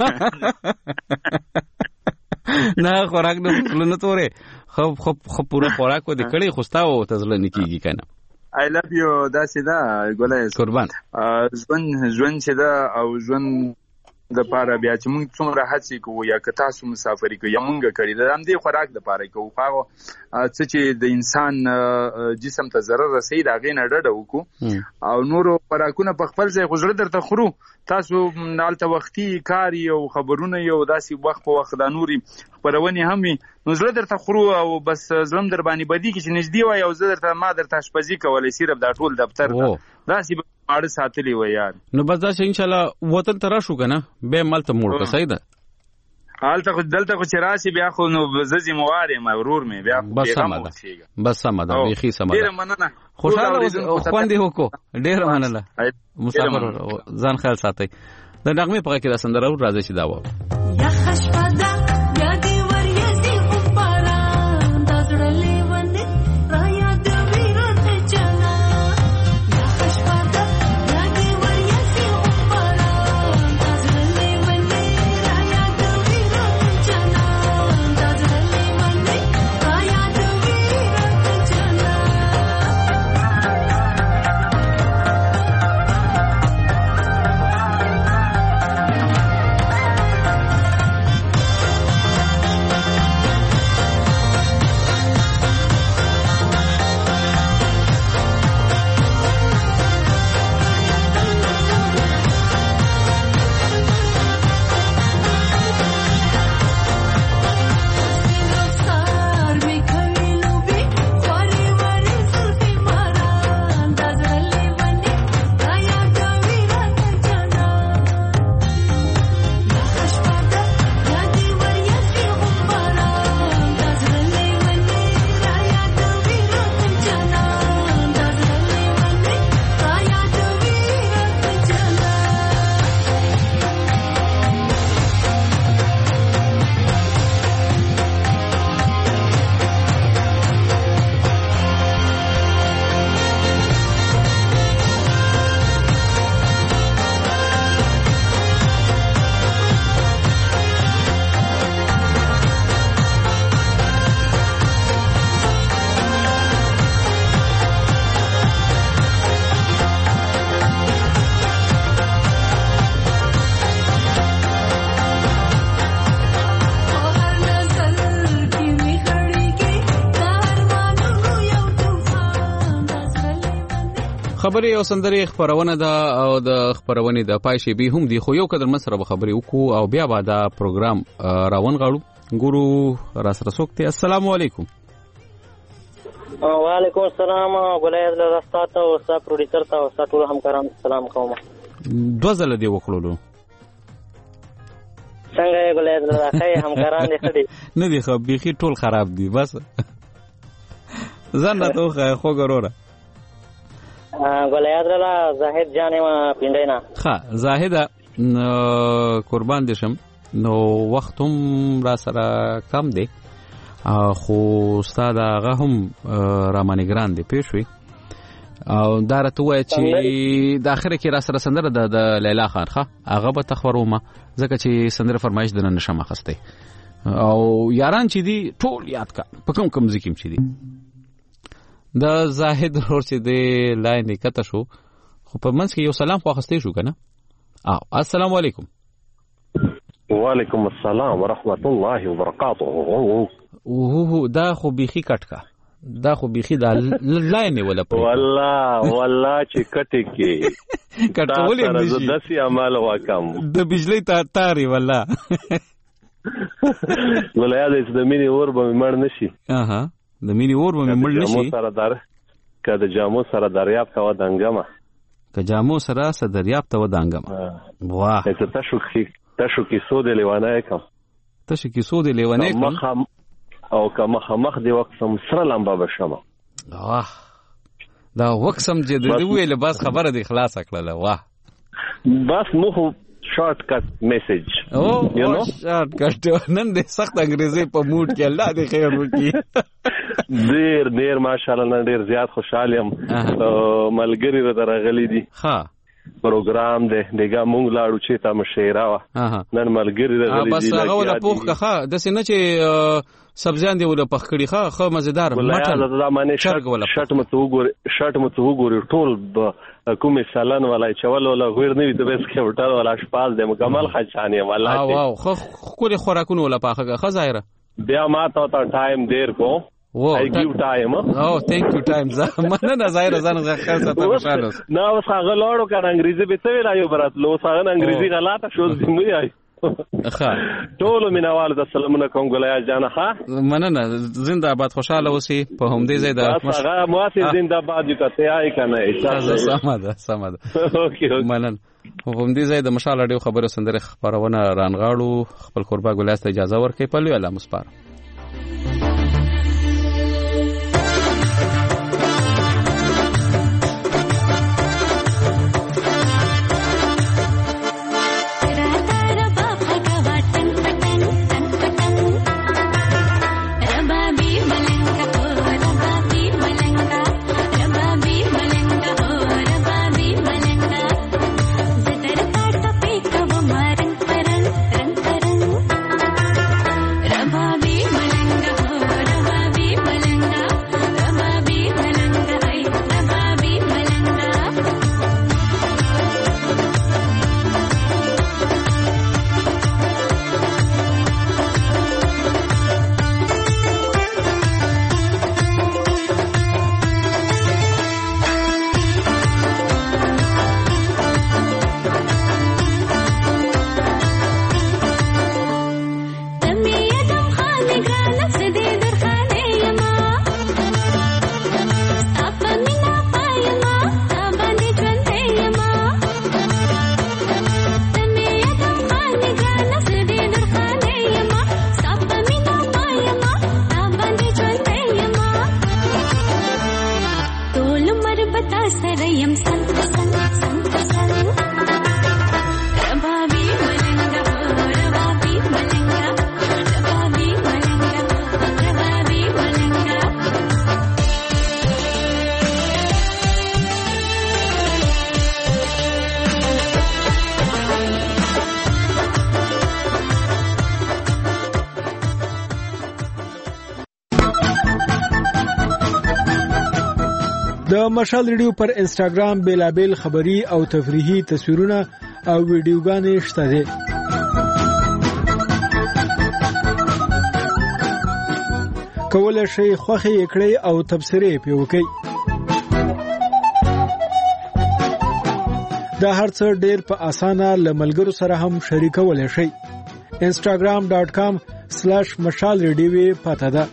نه خوراک نه نه تورې خو خو پوره خوراک و دې کړی خو ستاو ته زړه نه کېږي که نه. I love you داسې ده ګوله قربان. ژوند ژوند چې ده او ژوند د پاره بیا چې موږ څومره هڅې کوو یا که تاسو مسافري کوو یا موږ کړي د همدې خوراک د پاره کوو هغه څه چې د انسان جسم ته ضرر رسوي د هغې نه ډډه وکړو او نورو خوراکونه په خپل ځای خو زړه درته خورو. تاسو هلته وختي کار او خبرونه یو داسې وخت په وخت دا نورې خپرونې هم وي نو زړه درته خورو او بس زړه در باندې بدي کې چې نږدې وای او زه درته ما درته اشپزي کولی صرف دا ټول دفتر ته داسې ماړه ساتلی وای یار. نو بس داسې انشاءالله وطن ته راشو که نه بیا هم هلته موړ که صحیح ده هلته خو دلته خو چې راشي بیا خو نو زه ذمهوار یم ورور مې بیا بس سمه ده بس سمه ده بیخي سمه ده. ډېره مننه. خوشحاله خوند یې وکړو. ډېره مننه. مسافر ځان خیال ساتئ. د نغمې په غږ کې دا سندره راځي چې دا واورو. خبرې او سندرې خبرونه ده او د خبرونې د پای شیبې هم دي خو یو قدر مسره به خبرې وکړو او بیا به دا پروګرام راون غاړو. ګورو را سره څوک دی. السلام علیکم. وعلیکم السلام. ګولای د راستاته او ستا پروډوسر ته او ستا ټول همکارانو سلام کوم. دوه ځله دی وکړلو. څنګه یې ګولای د راخې همکاران دې خدي نه دي خو بيخي ټول خراب دي بس ځان راته خو ګوره. ګولای درلا زاهد جانې ما پینډینا. ها زاهد قربان دې شم نو وخت هم را سره کم دی خو استاد هغه هم رامانګران دی پېښوي او دا راته وایي چې د اخره کې را سره سندره د لیلا خان ښه هغه به تخورومه ځکه چې سندره فرمایش د نن نشم اخیستی او یاران چې دي ټول یاد کا په کوم کوم ځکه چې دي د زاهد ورور چې دی لاین کته شو خو په منځ کې یو سلام خو اخیستی شو که نه او السلام علیکم. وعلیکم السلام ورحمت الله وبرکاته. اوه دا خو بيخي کټکا دا خو بيخي دا لاینه ولا په والله والله چې کټه کې کټولې نشي د داسې عمل وکم د بجلی تار تاری والله ولیا د مینی اور به مړ نشي. اها د مینی اور به مړ نشي. جامو سره دار کده جامو سره دریاب ته ودانګما که جامو سره سره دریاب ته ودانګما واه ته تاسو کې تاسو کې سود لیوانه کم تاسو کې سود لیوانه کم او که مخامخ دی وقسم سره لمبا بشم. واه دا وقسم چې د ویل بس خبره دی خلاص کړله. واه بس مو شارټ کټ میسج او یو نو شارټ کټ نن د سخت انګریزي په موډ کې الله دې خیر وکړي. ډیر ډیر ماشاءالله نن ډیر زیات خوشاله یم. ملګری را درغلي دي ها پروګرام دې دغه مونږ لاړو چې تا مشیرا وا نن ملګری را غلي دي. بس هغه ولا پوخ کخه د سینه چې سبزیان دی ولا پخ کړي ښه خو مزیدار مټن دا معنی شرط مت وګور شرط مت وګور ټول کومه سالن ولا چول ولا غیر نه وي د بس کې وټال ولا شپال د مکمل خچانه والله ها واو خو کله خوراکونه ولا پاخه خه ظاهره بیا ما ته تا ټایم دیر کو I give time. Oh, thank you time. مننه نه ظاهر ځان غخه ته خوشاله اوس. نه اوس هغه لاړو کړه انګریزي به څه ویلایو برات لو څنګه انګریزي غلطه شو زموږ یای. ښه. ټول مینوال د سلامونه کوم ګلیا جان ښه. مننه زنده آباد خوشاله اوسئ په همدې ځای د هغه مواسي زنده آباد یو کته آی کنه ایسه سماده سماده. اوکې مننه. په همدې ځای د مشال اړیو خبرو سندره خبرونه رانغاړو خپل قربا ګلیا ته اجازه ورکړئ په لوی الله مسپار. د مشال ریډیو پر انسټاګرام بیلابل خبری او تفریحي تصویرونه او ویډیوګانې شته دي. کولای شئ خوښي کړئ او تبصرې پې وکړئ. دا هر څه ډېر په اسانه له ملګرو سره هم شریکولی شئ. انسټاګرام ډاټ کام سلاش مشال ریډیو پته ده.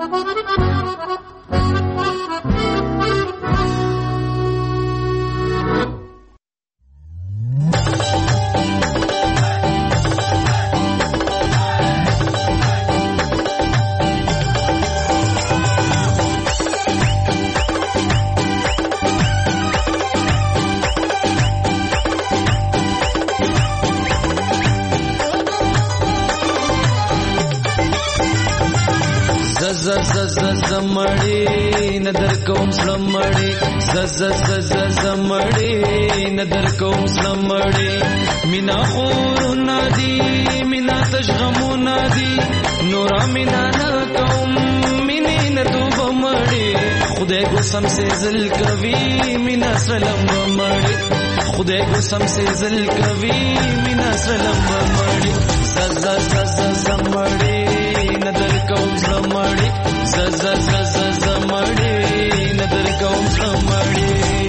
زمړی ندر کوم سلمړی ز ز ز ز زمړی ندر کوم سلمړی مینا خور نادي مینا تشغمو نادي نور مینا نه کوم مینې نه تو بمړی خدای خدای کو سم سے زل کوي مینا سلام مړی خدای کو سم سے زل کوي مینا سلام مړی ز ز ز ز مړی ندر کوم مړی ز ز ز ز مړی ندر کوم مړی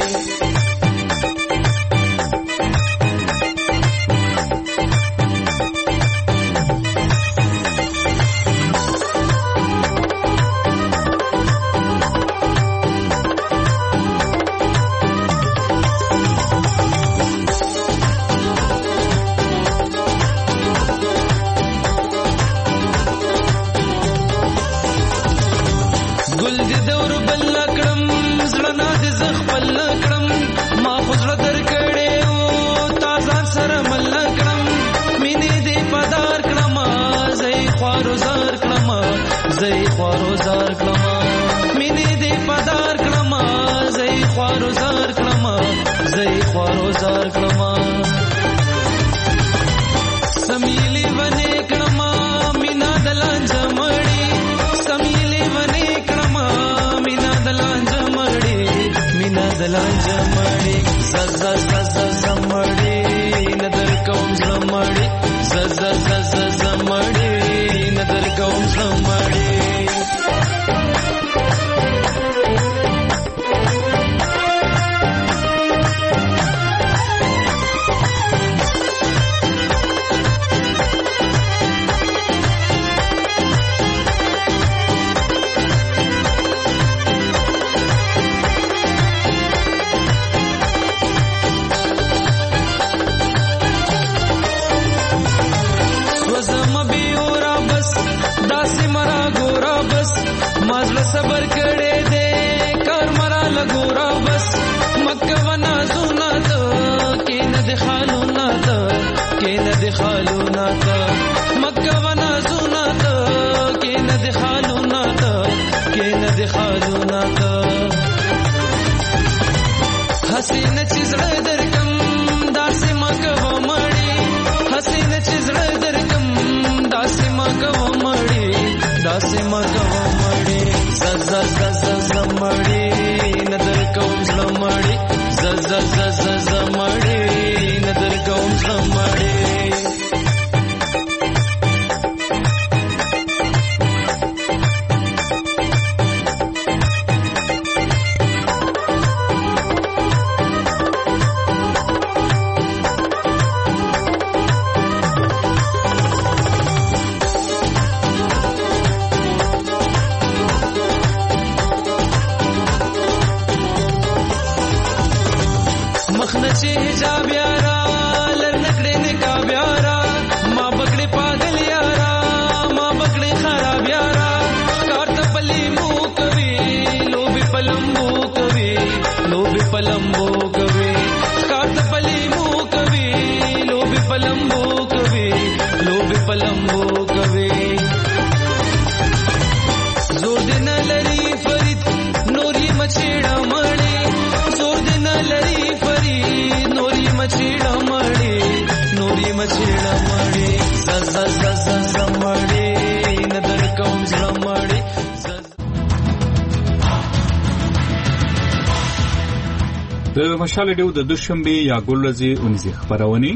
د مشال ډیو د دوشنبه یا ګلورځي اونځي خبرونه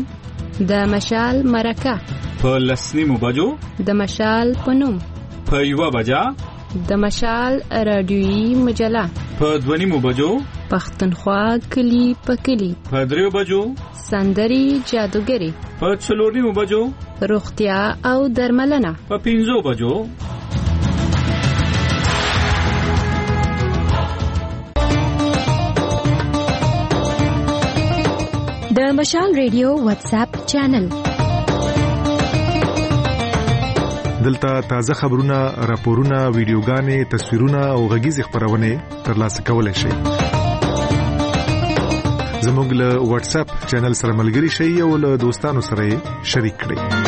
د مشال مرکه په لسنیمو بجو د مشال پنوم په یو بجا د مشال رادیوي مجله په دونیمو بجو پښتونخوا کلی په کلی په دریو بجو سندري جادوګری په څلورنیمو بجو روغتیا او درملنه په پنځو بجو د مشال ریډیو واتس اپ چینل دلته تازه خبرونه، راپورونه، ویډیوګانې، تصویرونه او غږیز خبرونه ترلاسه کولای شئ. زموږ له واتس اپ چینل سره ملګري شئ او له دوستانو سره شریک کړئ.